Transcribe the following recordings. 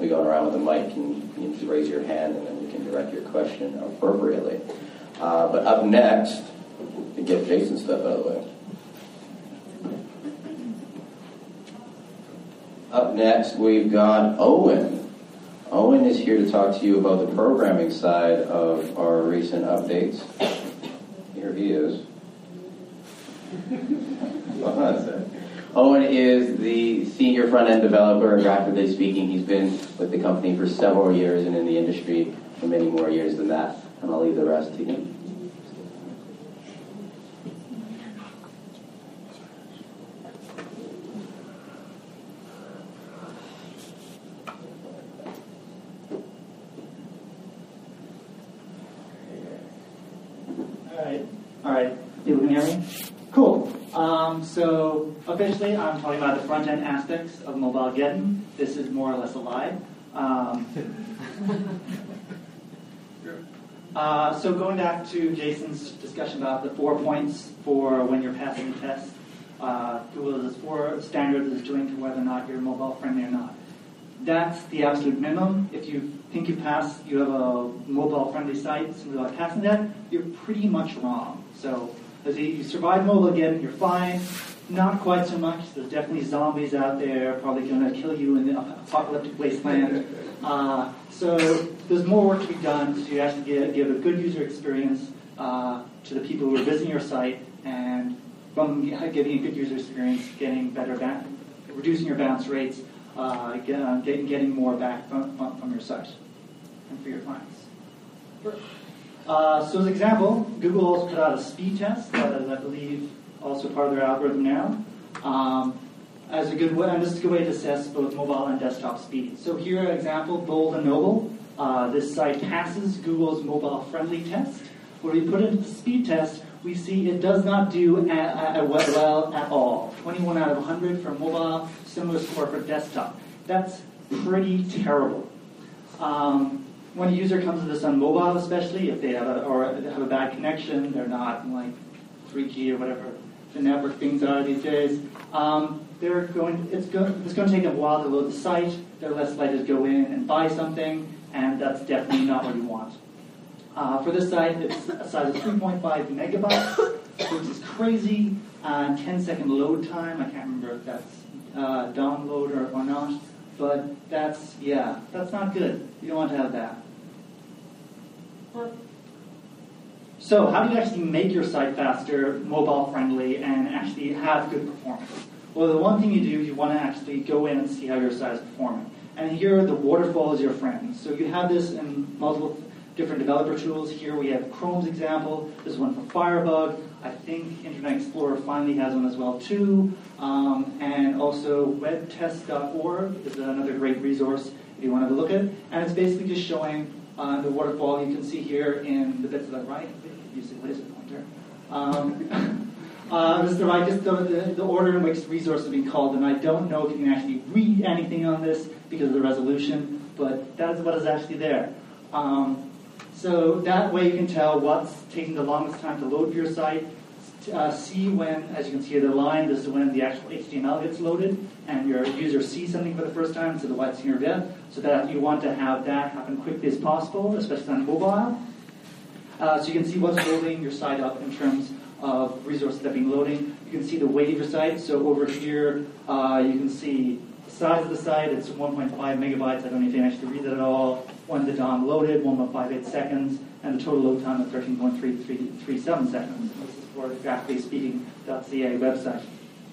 be going around with a mic, and you need to raise your hand, and then we can direct your question appropriately. But up next, to get Jason's stuff out of the way. Up next, we've got Owen. Owen is here to talk to you about the programming side of our recent updates. Here he is. Owen is the senior front-end developer, and graphically speaking, he's been with the company for several years and in the industry for many more years than that. And I'll leave the rest to him. All right. People can hear me? Cool. So officially, I'm talking about the front-end aspects of Mobilegeddon. This is more or less a lie. So going back to Jason's discussion about the 4 points for when you're passing the test, Google has 4 standards it's doing to whether or not you're mobile friendly or not. That's the absolute minimum. If you think you have a mobile friendly site simply by passing that, you're pretty much wrong. So as you survive Mobilegeddon, you're fine. Not quite so much. There's definitely zombies out there, probably going to kill you in the apocalyptic wasteland. So there's more work to be done to actually give a good user experience to the people who are visiting your site, and from giving a good user experience, getting better reducing your bounce rates, getting more back from your site and for your clients. So as an example, Google also put out a speed test that is, I believe, also part of their algorithm now. As a good way, and this is a good way to assess both mobile and desktop speed. So here, an example, Bold and Noble. This site passes Google's mobile-friendly test. When we put it into the speed test, we see it does not do well at all. 21 out of 100 for mobile, similar score for desktop. That's pretty terrible. When a user comes to this on mobile, especially if they have a bad connection, they're not like 3G or whatever the network things are these days. It's going to take them a while to load the site. They're less likely to go in and buy something, and that's definitely not what you want. For this site, it's a size of 3.5 megabytes, which is crazy. 10-second load time. I can't remember if that's download or not, but that's not good. You don't want to have that. So how do you actually make your site faster, mobile friendly, and actually have good performance? Well, the one thing you do, you want to actually go in and see how your site is performing. And here, the waterfall is your friend. So you have this in multiple different developer tools. Here we have Chrome's example. This is one for Firebug. I think Internet Explorer finally has one as well too. And also webtest.org is another great resource if you want to look at it. And it's basically just showing the waterfall you can see here in the bits to the right. Use the laser pointer. This is the right, just the order in which resources are being called, and I don't know if you can actually read anything on this because of the resolution, but that is what is actually there. So that way you can tell what's taking the longest time to load for your site. See when, as you can see here, the line, this is when the actual HTML gets loaded, and your user sees something for the first time, so the white senior dev, so that you want to have that happen quickly as possible, especially on mobile. So you can see what's loading your site up in terms of resources that are being loading. You can see the weight of your site. So over here, you can see the size of the site. It's 1.5 megabytes. I don't know if you can actually read that at all. When the DOM loaded, 1.58 seconds, and the total load time of 13.337 seconds. This is for the graphically speaking.ca website.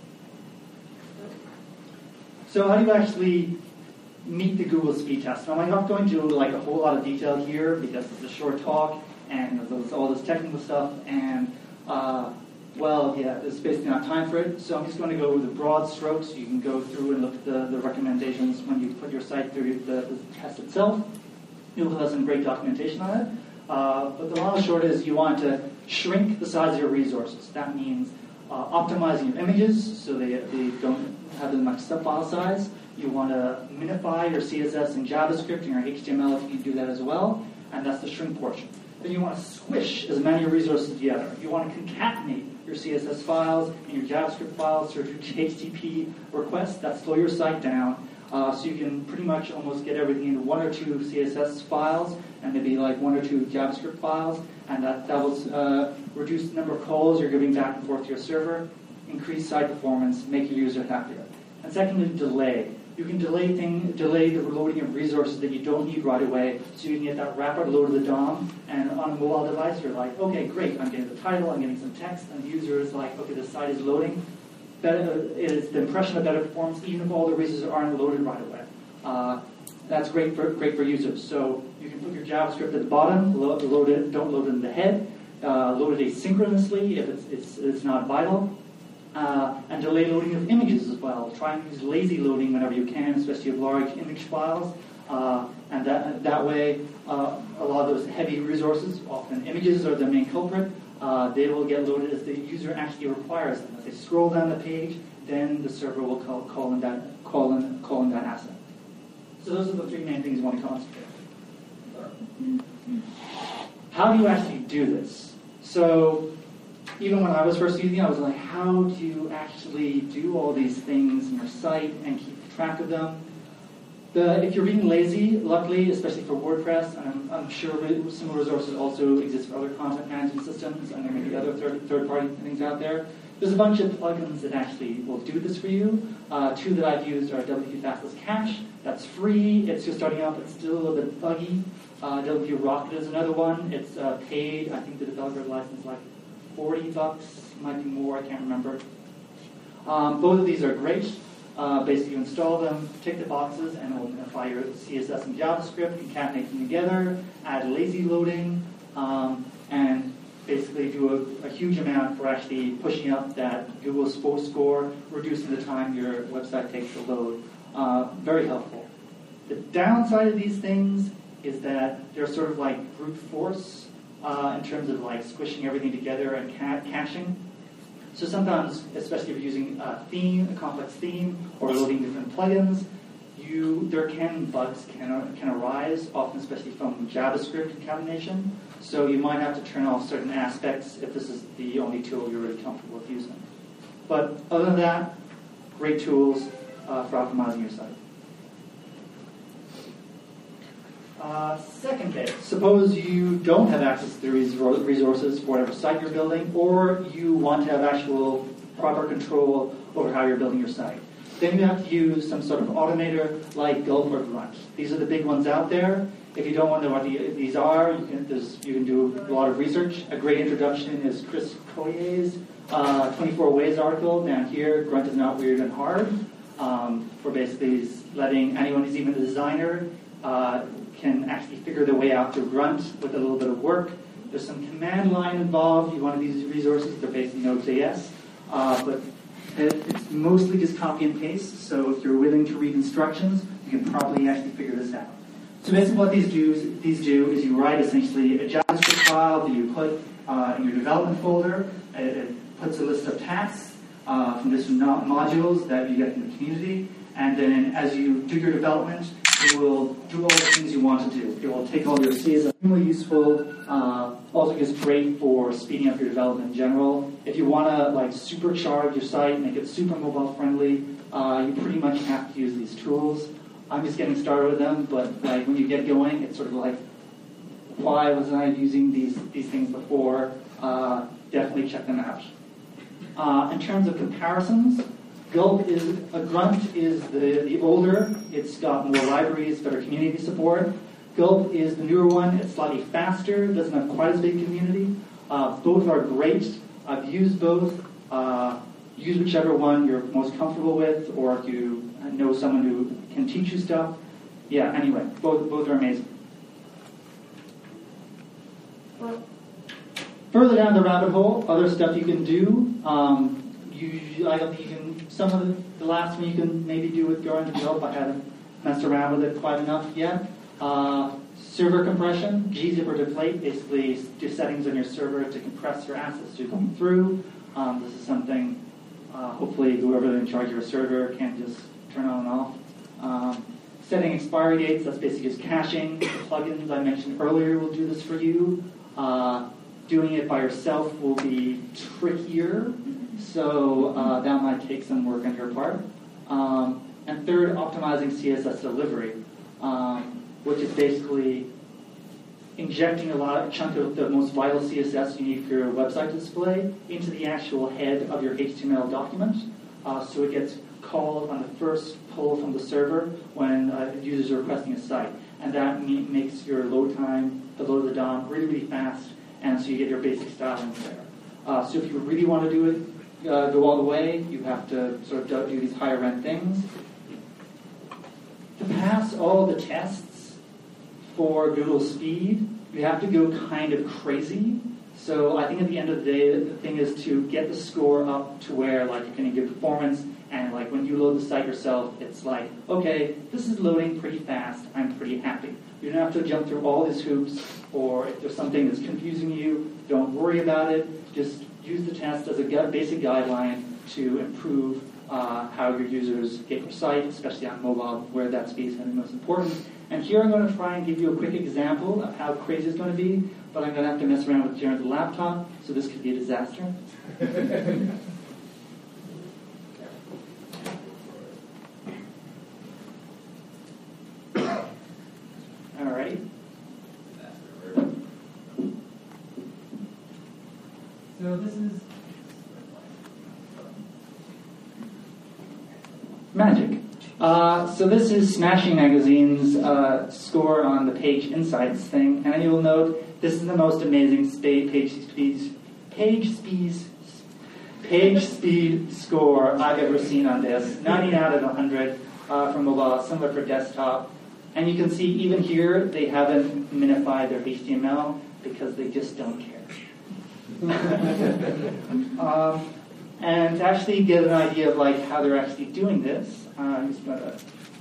So how do you actually meet the Google speed test? Now, I'm not going to like a whole lot of detail here because it's a short talk and there's all this technical stuff, and there's basically not time for it. So I'm just going to go over the broad strokes. You can go through and look at the recommendations when you put your site through the test itself. Google has some great documentation on it. But the long and short is you want to shrink the size of your resources. That means optimizing your images so they don't have as much sub-file size. You want to minify your CSS and JavaScript and your HTML if you can do that as well. And that's the shrink portion. Then you want to squish as many resources together. You want to concatenate your CSS files and your JavaScript files through HTTP requests that slow your site down. So you can pretty much almost get everything into one or two CSS files and maybe like one or two JavaScript files, and that will reduce the number of calls you're giving back and forth to your server, increase site performance, make your user happier. And secondly, delay. You can delay the loading of resources that you don't need right away, so you can get that rapid load of the DOM, and on a mobile device you're like, okay, great, I'm getting the title, I'm getting some text, and the user is like, okay, the site is loading. It's the impression of better performance, even if all the resources aren't loaded right away. That's great for users. So you can put your JavaScript at the bottom, don't load it in the head, load it asynchronously if it's not vital, and delay loading of images as well. Try and use lazy loading whenever you can, especially of large image files, and that way a lot of those heavy resources, often images are the main culprit, they will get loaded as the user actually requires them. If they scroll down the page, then the server will call in that asset. So those are the three main things you want to concentrate on. How do you actually do this? So even when I was first using it, I was like, how do you actually do all these things in your site and keep track of them? If you're being lazy, luckily, especially for WordPress, and I'm sure similar resources also exist for other content management systems, and there may be other third-party things out there. There's a bunch of plugins that actually will do this for you. Two that I've used are WP Fastless Cache. That's free. It's just starting out, but still a little bit buggy. WP Rocket is another one. It's paid. I think the developer license is like $40, might be more. I can't remember. Both of these are great. Basically, you install them, tick the boxes, and it will identify your CSS and JavaScript, concatenate them together, add lazy loading, and basically do a huge amount for actually pushing up that Google score, reducing the time your website takes to load. Very helpful. The downside of these things is that they're sort of like brute force in terms of like squishing everything together and caching. So sometimes, especially if you're using a complex theme, or loading different plugins, bugs can arise, often especially from JavaScript concatenation. So you might have to turn off certain aspects if this is the only tool you're really comfortable with using. But other than that, great tools for optimizing your site. Second case, suppose you don't have access to these resources for whatever site you're building, or you want to have actual proper control over how you're building your site. Then you have to use some sort of automator like Gulp or Grunt. These are the big ones out there. If you don't want to know what these are, you can do a lot of research. A great introduction is Chris Collier's 24 Ways article down here, Grunt is Not Weird and Hard, for basically letting anyone who's even a designer can actually figure their way out through Grunt with a little bit of work. There's some command line involved. You want these resources. They're based in Node.js. But it's mostly just copy and paste. So if you're willing to read instructions, you can probably actually figure this out. So basically what these do is you write essentially a JavaScript file that you put in your development folder. It puts a list of tasks from different modules that you get from the community. And then as you do your development, it will do all the things you want to do. It will take all your CSS. Extremely useful. Also is great for speeding up your development in general. If you want to like supercharge your site, make it super mobile friendly, you pretty much have to use these tools. I'm just getting started with them, but like when you get going, it's sort of like, why wasn't I using these things before? Definitely check them out. In terms of comparisons, Grunt is the older. It's got more libraries, better community support. Gulp is the newer one. It's slightly faster. Doesn't have quite as big a community. Both are great. I've used both. Use whichever one you're most comfortable with, or if you know someone who can teach you stuff. Yeah. Anyway, both are amazing. Further down the rabbit hole, other stuff you can do. I don't think you can. Some of the last one you can maybe do with Grunt and Gulp. I haven't messed around with it quite enough yet. Server compression, gzip or deflate, basically do settings on your server to compress your assets as you're going through. This is something hopefully whoever in charge of your server can just turn on and off. Setting expiry dates, that's basically just caching. The plugins I mentioned earlier will do this for you. Doing it by yourself will be trickier, so that might take some work on your part. And third, optimizing CSS delivery, which is basically injecting a chunk of the most vital CSS you need for your website display into the actual head of your HTML document. So it gets called on the first pull from the server when users are requesting a site. And that makes your load time, the load of the DOM, really, really fast, and so you get your basic styling there. So if you really want to do it, go all the way, you have to sort of do these higher end things. To pass all the tests for Google Speed, you have to go kind of crazy. So I think at the end of the day, the thing is to get the score up to where like you're getting good performance, and like when you load the site yourself, it's like, okay, this is loading pretty fast, I'm pretty happy. You don't have to jump through all these hoops, or if there's something that's confusing you, don't worry about it. Just use the test as a basic guideline to improve how your users get your site, especially on mobile, where that speed is going to be most important. And here I'm going to try and give you a quick example of how crazy it's going to be, but I'm going to have to mess around with Jaren's laptop, so this could be a disaster. All right. So this is magic. So this is Smashing Magazine's score on the Page Insights thing, and you'll note this is the most amazing page speed score I've ever seen on this. 90 out of 100 for mobile, similar for desktop. And you can see even here they haven't minified their HTML because they just don't care. And to actually get an idea of like how they're actually doing this, I'm just going to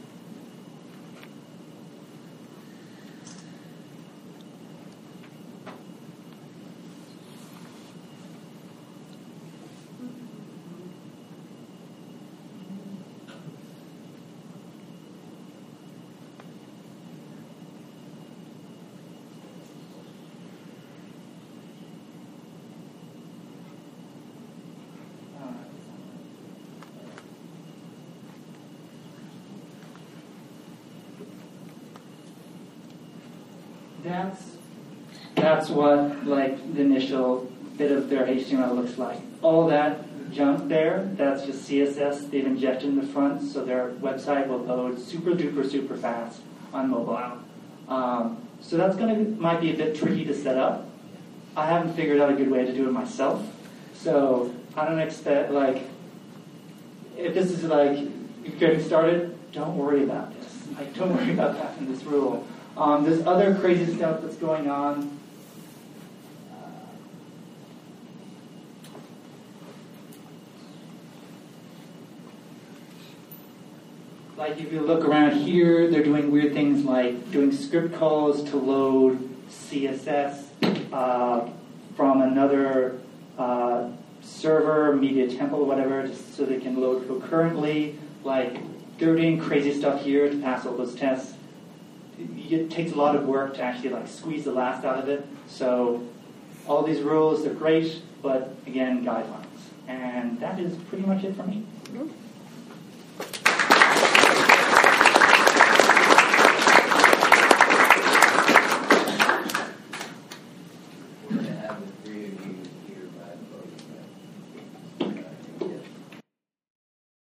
That's what like the initial bit of their HTML looks like. All that junk there, that's just CSS they've injected in the front, so their website will load super duper super fast on mobile. So that's might be a bit tricky to set up. I haven't figured out a good way to do it myself, so I don't expect like if this is like you're getting started, don't worry about this. Like don't worry about that in this rule. There's other crazy stuff that's going on. Like if you look around here, they're doing weird things like doing script calls to load CSS from another server, media temple, whatever, just so they can load concurrently. Like they're doing crazy stuff here to pass all those tests. It takes a lot of work to actually like squeeze the last out of it. So all these rules, they're great, but again, guidelines. And that is pretty much it for me.